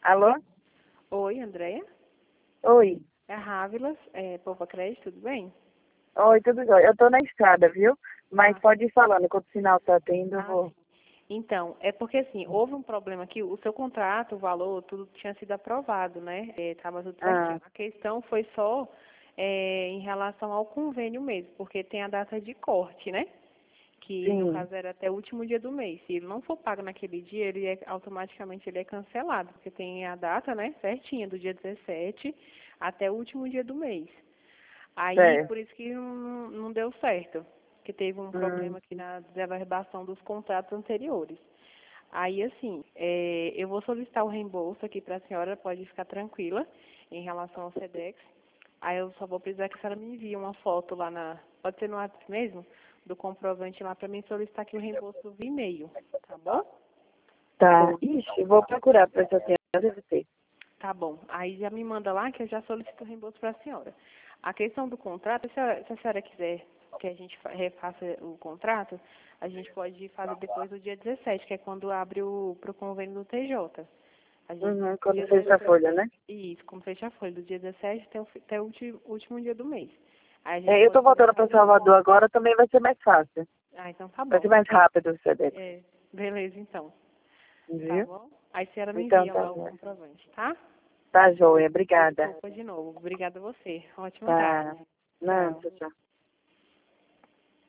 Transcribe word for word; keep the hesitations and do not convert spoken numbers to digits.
Alô? Oi, Andréia. Oi. É a Rávilas, é, Poupa Crédito, tudo bem? Oi, tudo jóia. Eu tô na estrada, viu? Mas Ah, pode ir falando, enquanto o sinal tá tendo, eu ah, vou. sim. Então, é porque assim, houve um problema aqui, o seu contrato, o valor, tudo tinha sido aprovado, né? Estava tudo certinho. Ah, A questão foi só é, em relação ao convênio mesmo, porque tem a data de corte, né? Que no sim. caso era até o último dia do mês. Se ele não for pago naquele dia, ele é, automaticamente ele é cancelado, porque tem a data, né, certinha, do dia dezessete até o último dia do mês. Aí, Certo. por isso que não, não deu certo, que teve um Hum, problema aqui na desaverbação dos contratos anteriores. Aí, assim, é, eu vou solicitar o reembolso aqui para a senhora, pode ficar tranquila em relação ao SEDEX. Aí eu só vou precisar que a senhora me envie uma foto lá na, pode ser no WhatsApp mesmo, do comprovante lá para mim solicitar aqui o reembolso via e-mail, tá bom? tá. Ixi, eu vou procurar pra essa senhora, deve ter. Tá bom. Aí já me manda lá que eu já solicito o reembolso para a senhora. A questão do contrato, se a, se a senhora quiser que a gente fa- refaça o contrato, a gente pode fazer depois do dia dezessete, que é quando abre o pro convênio do T J. A gente, Uhum, do quando dia fecha a dezessete, folha, né? isso, como fecha a folha, do dia dezessete até o, fi- até o ulti- último dia do mês. Aí a gente É, eu tô pode voltando solicitar pra o reembolso. Salvador agora, também vai ser mais fácil. Ah, então tá Vai ser bom. mais rápido o SEDEX, É, beleza, então. Tá viu? bom? Aí a senhora me Então envia tá lá o jóia. comprovante, tá? Tá jóia, obrigada. Desculpa de novo. Obrigada a você. Ótima tarde. Tá. Não, Tchau. tchau, tchau.